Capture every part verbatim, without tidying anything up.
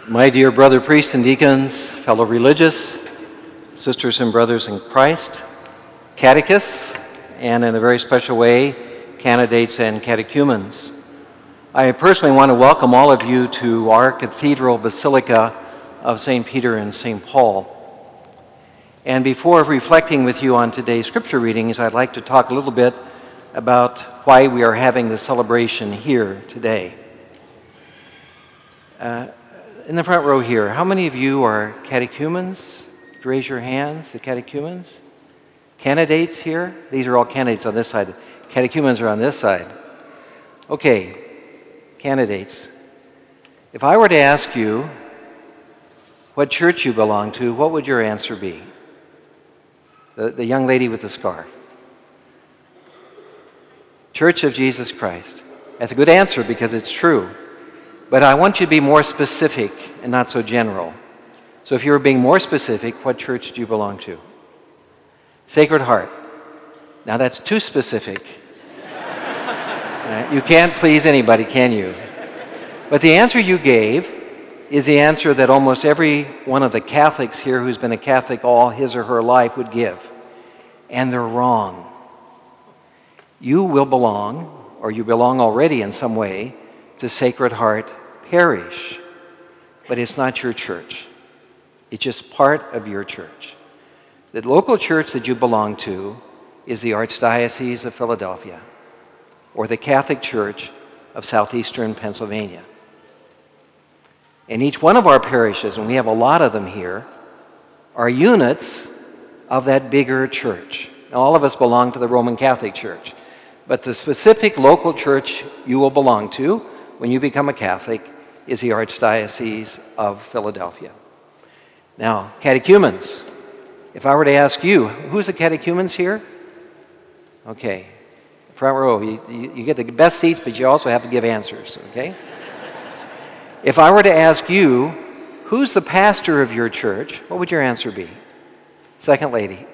My dear brother priests and deacons, fellow religious, sisters and brothers in Christ, catechists, and in a very special way, candidates and catechumens. I personally want to welcome all of you to our Cathedral Basilica of Saint Peter and Saint Paul. And before reflecting with you on today's scripture readings, I'd like to talk a little bit about why we are having the celebration here today. Uh, in the front row here, how many of you are catechumens? Raise your hands, the catechumens. Candidates here? These are all candidates on this side. Catechumens are on this side. Okay, candidates. If I were to ask you what church you belong to, what would your answer be? The, the young lady with the scarf. Church of Jesus Christ. That's a good answer because it's true. But I want you to be more specific and not so general. So if you were being more specific, what church do you belong to? Sacred Heart. Now that's too specific. You can't please anybody, can you? But the answer you gave is the answer that almost every one of the Catholics here who's been a Catholic all his or her life would give. And they're wrong. You will belong, or you belong already in some way, to Sacred Heart Parish. But it's not your church. It's just part of your church. The local church that you belong to is the Archdiocese of Philadelphia, or the Catholic Church of Southeastern Pennsylvania. And each one of our parishes, and we have a lot of them here, are units of that bigger church. Now, all of us belong to the Roman Catholic Church, but the specific local church you will belong to when you become a Catholic is the Archdiocese of Philadelphia. Now, catechumens, if I were to ask you, who's the catechumens here? Okay, front row, you, you, you get the best seats, but you also have to give answers, okay? If I were to ask you, who's the pastor of your church, what would your answer be? Second lady.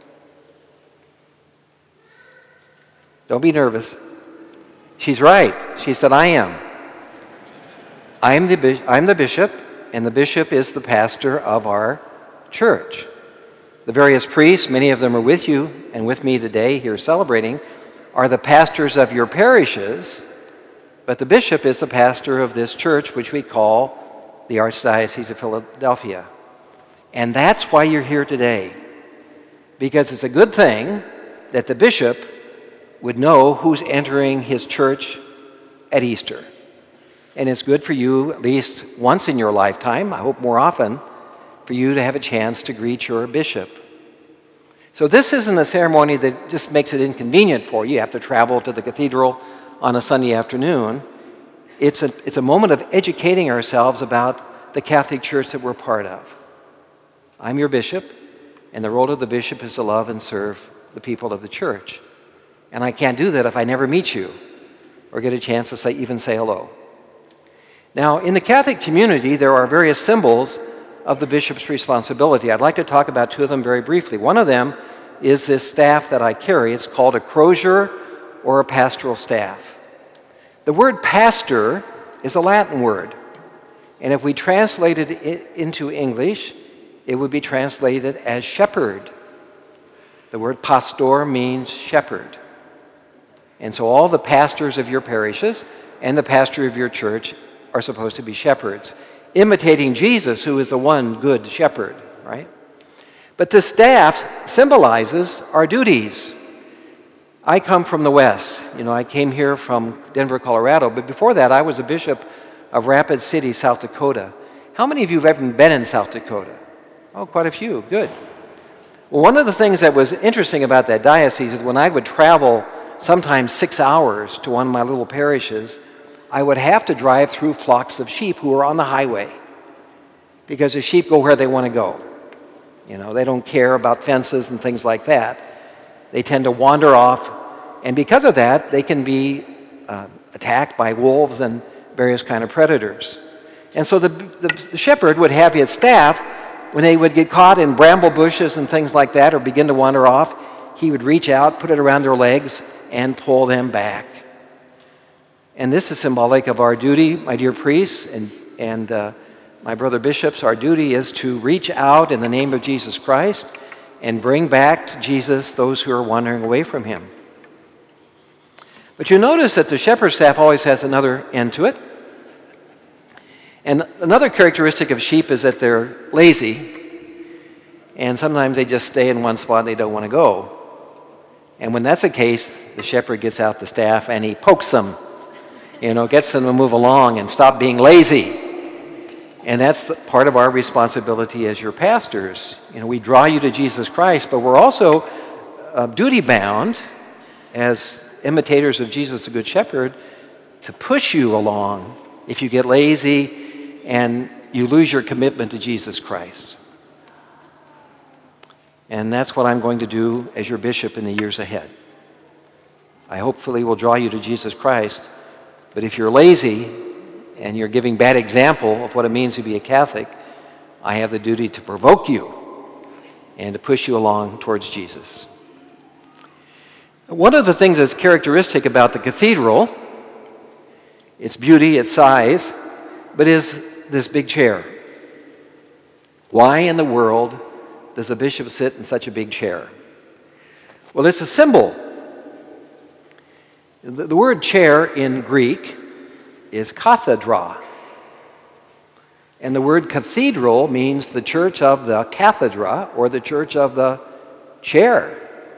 Don't be nervous. She's right. She said, I am. I am the, I'm the bishop, and the bishop is the pastor of our church. The various priests, many of them are with you and with me today here celebrating, are the pastors of your parishes, but the bishop is the pastor of this church, which we call the Archdiocese of Philadelphia. And that's why you're here today, because it's a good thing that the bishop would know who's entering his church at Easter. And it's good for you, at least once in your lifetime, I hope more often, for you to have a chance to greet your bishop. So this isn't a ceremony that just makes it inconvenient for you. You have to travel to the cathedral on a Sunday afternoon. It's a, it's a moment of educating ourselves about the Catholic Church that we're part of. I'm your bishop, and the role of the bishop is to love and serve the people of the church. And I can't do that if I never meet you or get a chance to say, even say hello. Now, in the Catholic community, there are various symbols of the bishop's responsibility. I'd like to talk about two of them very briefly. One of them is this staff that I carry. It's called a crozier or a pastoral staff. The word pastor is a Latin word, and if we translated it into English, it would be translated as shepherd. The word pastor means shepherd. And so all the pastors of your parishes and the pastor of your church are supposed to be shepherds, imitating Jesus, who is the one good shepherd, right? But the staff symbolizes our duties. I come from the West. You know, I came here from Denver, Colorado, but before that, I was a bishop of Rapid City, South Dakota. How many of you have ever been in South Dakota? Oh, quite a few. Good. Well, one of the things that was interesting about that diocese is when I would travel sometimes six hours to one of my little parishes, I would have to drive through flocks of sheep who are on the highway because the sheep go where they want to go. You know, they don't care about fences and things like that. They tend to wander off, and because of that, they can be uh, attacked by wolves and various kind of predators. And so the, the, the shepherd would have his staff, when they would get caught in bramble bushes and things like that or begin to wander off, he would reach out, put it around their legs, and pull them back. And this is symbolic of our duty, my dear priests and, and uh, my brother bishops, our duty is to reach out in the name of Jesus Christ and bring back to Jesus those who are wandering away from him. But you notice that the shepherd staff always has another end to it. And another characteristic of sheep is that they're lazy, and sometimes they just stay in one spot and they don't want to go. And when that's the case, the shepherd gets out the staff and he pokes them, you know, gets them to move along and stop being lazy. And that's the part of our responsibility as your pastors. You know, we draw you to Jesus Christ, but we're also uh, duty-bound as imitators of Jesus, the Good Shepherd, to push you along if you get lazy and you lose your commitment to Jesus Christ. And that's what I'm going to do as your bishop in the years ahead. I hopefully will draw you to Jesus Christ, but if you're lazy and you're giving bad example of what it means to be a Catholic, I have the duty to provoke you and to push you along towards Jesus. One of the things that's characteristic about the cathedral, its beauty, its size, but is this big chair. Why in the world does a bishop sit in such a big chair? Well, it's a symbol. The, the word chair in Greek is kathedra. And the word cathedral means the church of the cathedra, or the church of the chair.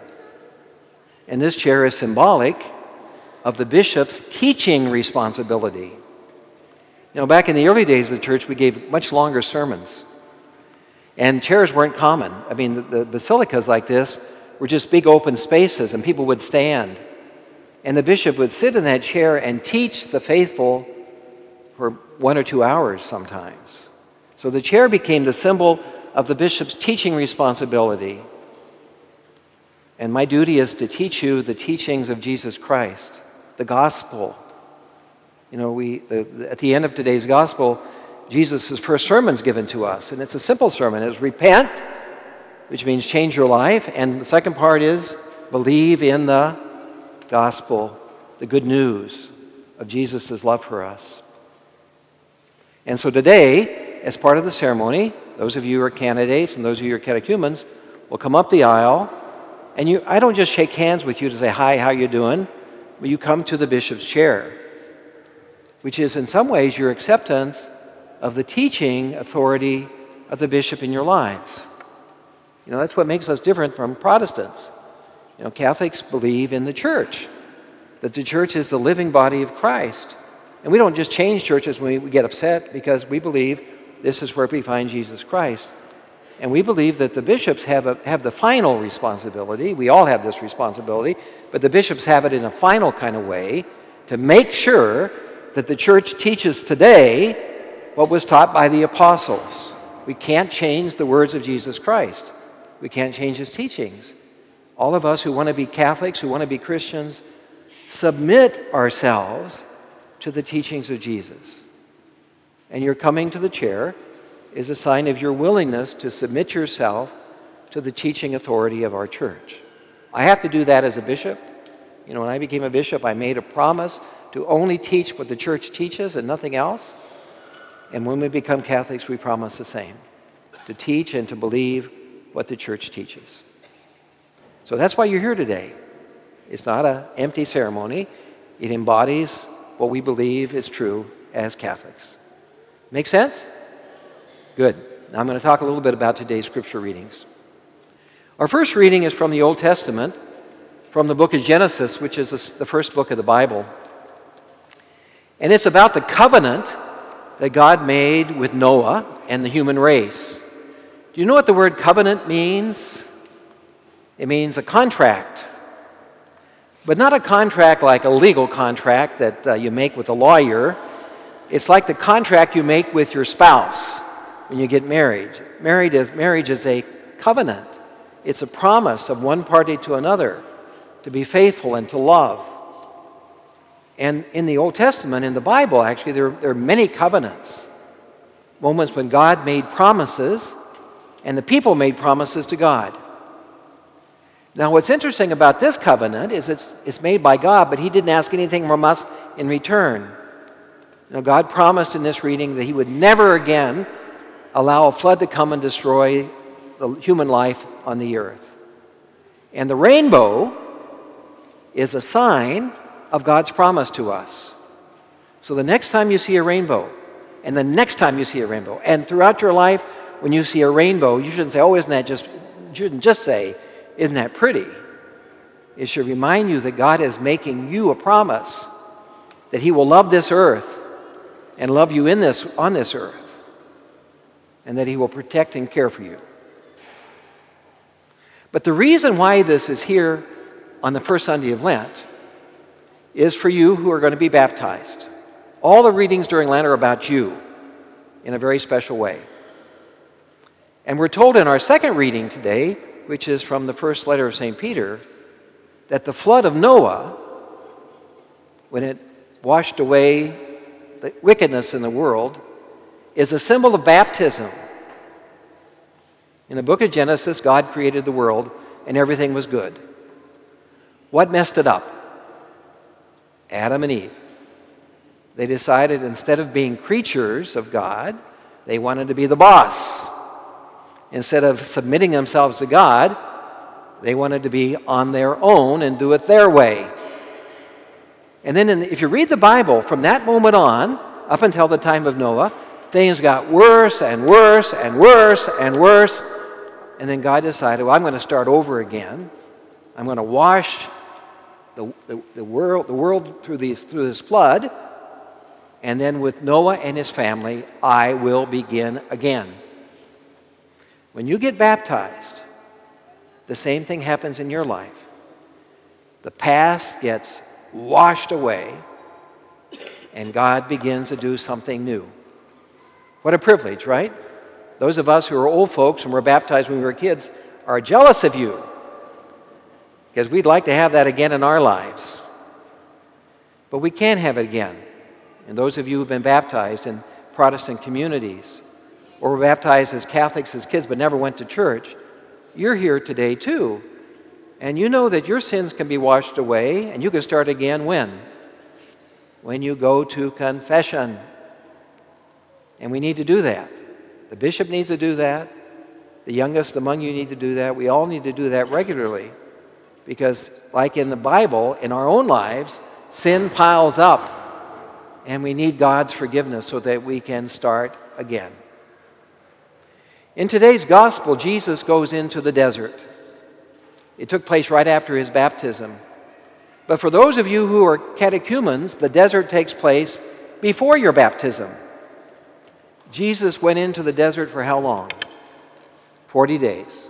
And this chair is symbolic of the bishop's teaching responsibility. You know, back in the early days of the church, we gave much longer sermons. And chairs weren't common. I mean, the, the basilicas like this were just big open spaces, and people would stand. And the bishop would sit in that chair and teach the faithful for one or two hours sometimes. So the chair became the symbol of the bishop's teaching responsibility. And my duty is to teach you the teachings of Jesus Christ, the gospel. You know, we the, the, at the end of today's gospel, Jesus' first sermon's given to us, and it's a simple sermon. It's repent, which means change your life, and the second part is believe in the gospel, the good news of Jesus' love for us. And so today, as part of the ceremony, those of you who are candidates and those of you who are catechumens will come up the aisle, and you, I don't just shake hands with you to say, hi, how you doing? But you come to the bishop's chair, which is in some ways your acceptance of the teaching authority of the bishop in your lives. You know, that's what makes us different from Protestants. You know, Catholics believe in the church, that the church is the living body of Christ. And we don't just change churches when we get upset, because we believe this is where we find Jesus Christ. And we believe that the bishops have, a, have the final responsibility. We all have this responsibility, but the bishops have it in a final kind of way to make sure that the church teaches today what was taught by the apostles. We can't change the words of Jesus Christ. We can't change his teachings. All of us who want to be Catholics, who want to be Christians, submit ourselves to the teachings of Jesus. And your coming to the chair is a sign of your willingness to submit yourself to the teaching authority of our church. I have to do that as a bishop. You know, when I became a bishop, I made a promise to only teach what the church teaches and nothing else. And when we become Catholics, we promise the same, to teach and to believe what the church teaches. So that's why you're here today. It's not an empty ceremony. It embodies what we believe is true as Catholics. Make sense? Good. Now I'm going to talk a little bit about today's scripture readings. Our first reading is from the Old Testament, from the book of Genesis, which is the first book of the Bible. And it's about the covenant that God made with Noah and the human race. Do you know what the word covenant means? It means a contract. But not a contract like a legal contract that uh, you make with a lawyer. It's like the contract you make with your spouse when you get married. Married is, marriage is a covenant. It's a promise of one party to another to be faithful and to love. And in the Old Testament, in the Bible, actually, there, there are many covenants. Moments when God made promises and the people made promises to God. Now, what's interesting about this covenant is it's, it's made by God, but he didn't ask anything from us in return. You know, God promised in this reading that he would never again allow a flood to come and destroy the human life on the earth. And the rainbow is a sign of God's promise to us. So the next time you see a rainbow, and the next time you see a rainbow, and throughout your life, when you see a rainbow, you shouldn't say, oh, isn't that just, you shouldn't just say, isn't that pretty? It should remind you that God is making you a promise that he will love this earth and love you in this, on this earth, and that he will protect and care for you. But the reason why this is here on the first Sunday of Lent is for you who are going to be baptized. All the readings during Lent are about you in a very special way. And we're told in our second reading today, which is from the first letter of Saint Peter, that the flood of Noah, when it washed away the wickedness in the world, is a symbol of baptism. In the book of Genesis, God created the world and everything was good. What messed it up? Adam and Eve. They decided instead of being creatures of God, they wanted to be the boss. Instead of submitting themselves to God, they wanted to be on their own and do it their way. And then in, if you read the Bible, from that moment on, up until the time of Noah, things got worse and worse and worse and worse. And then God decided, well, I'm going to start over again. I'm going to wash the, the, the world, the world through, these, through this flood. And then with Noah and his family, I will begin again. When you get baptized, the same thing happens in your life. The past gets washed away, and God begins to do something new. What a privilege, right? Those of us who are old folks and were baptized when we were kids are jealous of you, because we'd like to have that again in our lives. But we can't have it again. And those of you who've been baptized in Protestant communities, or were baptized as Catholics as kids but never went to church, you're here today too. And you know that your sins can be washed away, and you can start again when? When you go to confession. And we need to do that. The bishop needs to do that. The youngest among you need to do that. We all need to do that regularly. Because like in the Bible, in our own lives, sin piles up. And we need God's forgiveness so that we can start again. In today's gospel, Jesus goes into the desert. It took place right after his baptism. But for those of you who are catechumens, the desert takes place before your baptism. Jesus went into the desert for how long? Forty days.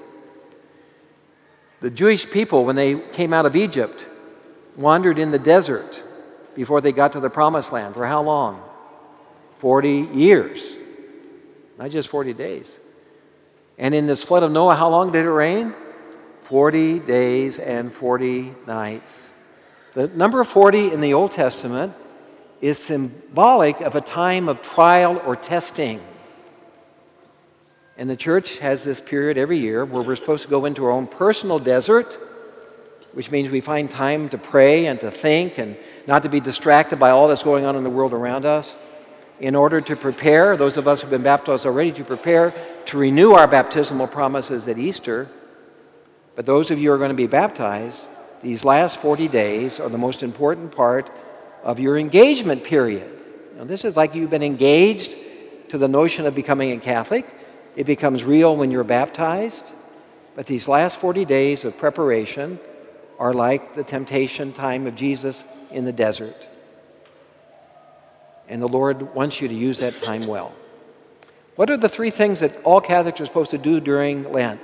The Jewish people, when they came out of Egypt, wandered in the desert before they got to the promised land. For how long? Forty years. Not just forty days. And in this flood of Noah, how long did it rain? Forty days and forty nights. The number forty in the Old Testament is symbolic of a time of trial or testing. And the church has this period every year where we're supposed to go into our own personal desert, which means we find time to pray and to think and not to be distracted by all that's going on in the world around us, in order to prepare, those of us who have been baptized already, to prepare to renew our baptismal promises at Easter. But those of you who are going to be baptized, these last forty days are the most important part of your engagement period. Now, this is like you've been engaged to the notion of becoming a Catholic. It becomes real when you're baptized. But these last forty days of preparation are like the temptation time of Jesus in the desert. And the Lord wants you to use that time well. What are the three things that all Catholics are supposed to do during Lent?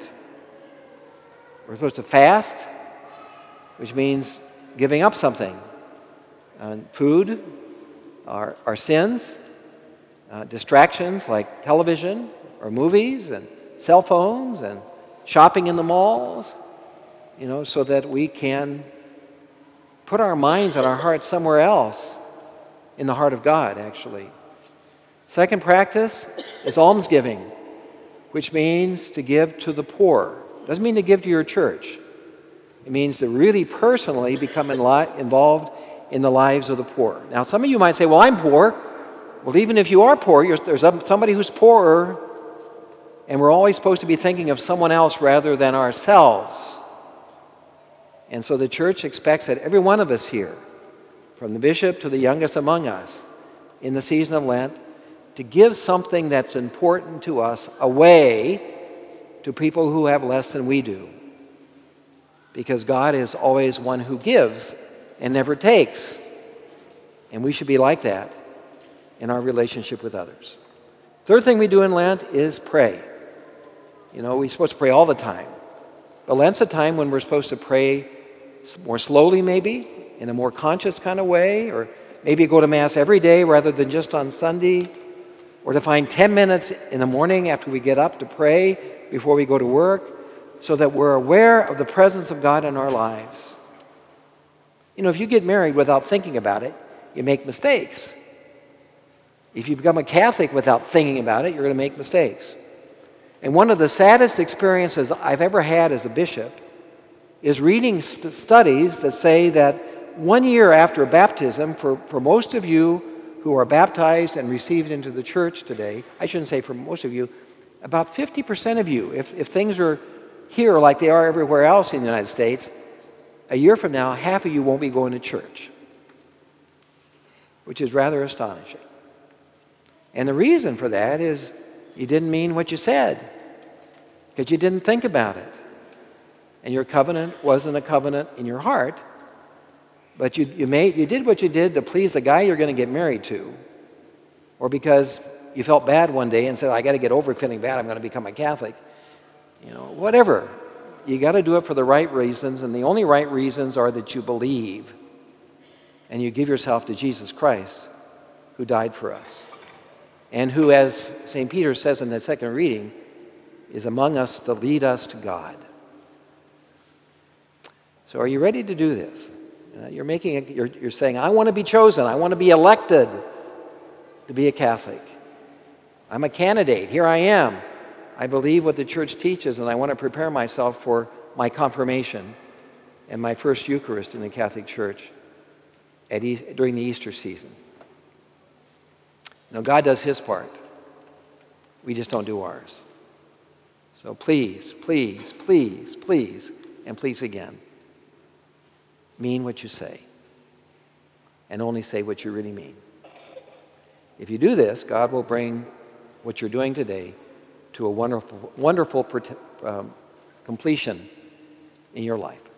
We're supposed to fast, which means giving up something. Uh, food, our, our sins, uh, distractions like television or movies and cell phones and shopping in the malls, you know, so that we can put our minds and our hearts somewhere else, in the heart of God, actually. Second practice is almsgiving, which means to give to the poor. Doesn't mean to give to your church. It means to really personally become involved in the lives of the poor. Now, some of you might say, well, I'm poor. Well, even if you are poor, you're, there's somebody who's poorer, and we're always supposed to be thinking of someone else rather than ourselves. And so the church expects that every one of us here, from the bishop to the youngest among us, in the season of Lent, to give something that's important to us away to people who have less than we do. Because God is always one who gives and never takes. And we should be like that in our relationship with others. Third thing we do in Lent is pray. You know, we're supposed to pray all the time. But Lent's a time when we're supposed to pray more slowly maybe, in a more conscious kind of way, or maybe go to Mass every day rather than just on Sunday, or to find ten minutes in the morning after we get up to pray before we go to work, so that we're aware of the presence of God in our lives. You know, if you get married without thinking about it, you make mistakes. If you become a Catholic without thinking about it, you're going to make mistakes. And one of the saddest experiences I've ever had as a bishop is reading st- studies that say that one year after baptism, for, for most of you who are baptized and received into the church today, I shouldn't say for most of you, about fifty percent of you, if, if things are here like they are everywhere else in the United States, a year from now, half of you won't be going to church, which is rather astonishing. And the reason for that is you didn't mean what you said, because you didn't think about it. And your covenant wasn't a covenant in your heart, but you, you, made, you did what you did to please the guy you're going to get married to, or because you felt bad one day and said, I got to get over feeling bad, I'm going to become a Catholic. You know, whatever. You got to do it for the right reasons, and the only right reasons are that you believe and you give yourself to Jesus Christ, who died for us, and who, as Saint Peter says in the second reading, is among us to lead us to God. So are you ready to do this? Uh, you're making a, you're, you're saying, I want to be chosen. I want to be elected to be a Catholic. I'm a candidate. Here I am. I believe what the church teaches, and I want to prepare myself for my confirmation and my first Eucharist in the Catholic Church at e- during the Easter season. You know, God does his part. We just don't do ours. So please, please, please, please, and please again, mean what you say, and only say what you really mean. If you do this, God will bring what you're doing today to a wonderful, wonderful um, completion in your life.